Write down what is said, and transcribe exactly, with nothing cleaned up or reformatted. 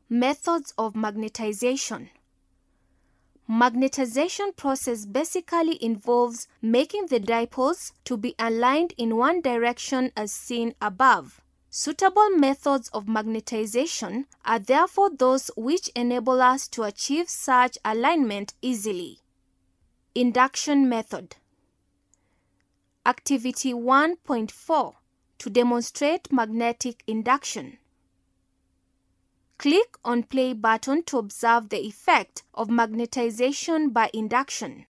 Methods of magnetization. Magnetization process basically involves making the dipoles to be aligned in one direction as seen above. Suitable methods of magnetization are therefore those which enable us to achieve such alignment easily. Induction method. Activity one point four. To demonstrate magnetic induction. Click on play button to observe the effect of magnetization by induction.